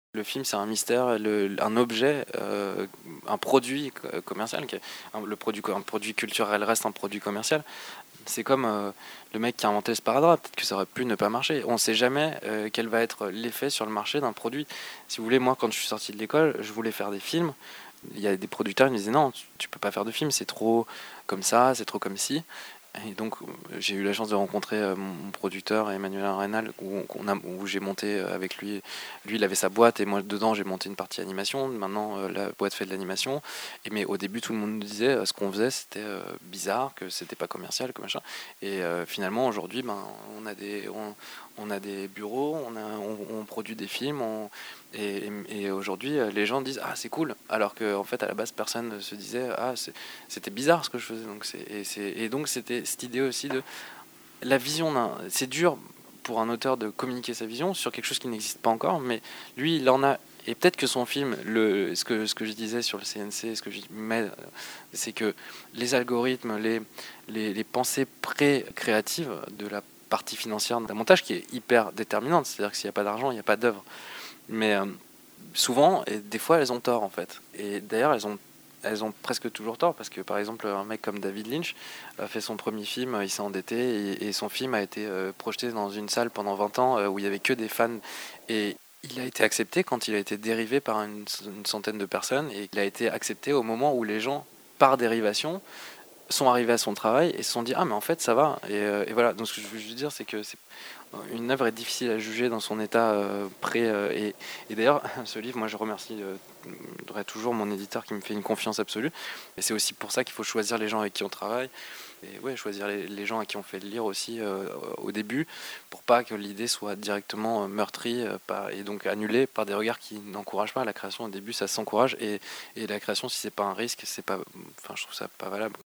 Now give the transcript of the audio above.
Le film, c'est un mystère, un objet, un produit commercial. Un produit culturel reste un produit commercial. C'est comme le mec qui a inventé le sparadrap. Peut-être que ça aurait pu ne pas marcher. On ne sait jamais quel va être l'effet sur le marché d'un produit. Si vous voulez, moi, quand je suis sorti de l'école, je voulais faire des films. Il y a des producteurs qui me disaient non, tu peux pas faire de film, c'est trop comme ça, c'est trop comme ci. Et donc, j'ai eu la chance de rencontrer mon producteur Emmanuel Arenal, où j'ai monté avec lui. Lui, il avait sa boîte et moi, dedans, j'ai monté une partie animation. Maintenant, la boîte fait de l'animation. Mais au début, tout le monde nous disait ce qu'on faisait, c'était bizarre, que c'était pas commercial, que machin. Et finalement, aujourd'hui, on a des bureaux, on produit des films, et aujourd'hui, les gens disent ah, c'est cool. Alors qu'en fait, à la base, personne ne se disait ah, c'était bizarre ce que je faisais. Et donc c'était cette idée aussi de la vision c'est dur pour un auteur de communiquer sa vision sur quelque chose qui n'existe pas encore, mais lui il en a. Et peut-être que son film, ce que je disais sur le CNC, ce que je mets, c'est que les algorithmes, les pensées pré-créatives de la partie financière d'un montage qui est hyper déterminante, c'est-à-dire que s'il n'y a pas d'argent, il n'y a pas d'œuvre. Mais souvent, et des fois, elles ont tort en fait. Et d'ailleurs, elles ont presque toujours tort parce que par exemple, un mec comme David Lynch a fait son premier film, il s'est endetté et son film a été projeté dans une salle pendant 20 ans où il y avait que des fans. Et il a été accepté quand il a été dérivé par une centaine de personnes, et il a été accepté au moment où les gens, par dérivation, sont arrivés à son travail et se sont dit ah mais en fait ça va. Et voilà, donc ce que je veux juste dire, c'est que une œuvre est difficile à juger dans son état pré et d'ailleurs ce livre, moi je remercie toujours mon éditeur qui me fait une confiance absolue, et c'est aussi pour ça qu'il faut choisir les gens avec qui on travaille, et ouais, choisir les gens à qui on fait le lire aussi au début, pour pas que l'idée soit directement meurtrie et donc annulée par des regards qui n'encouragent pas la création. Au début ça s'encourage, et la création, si c'est pas un risque, c'est pas, enfin je trouve ça pas valable.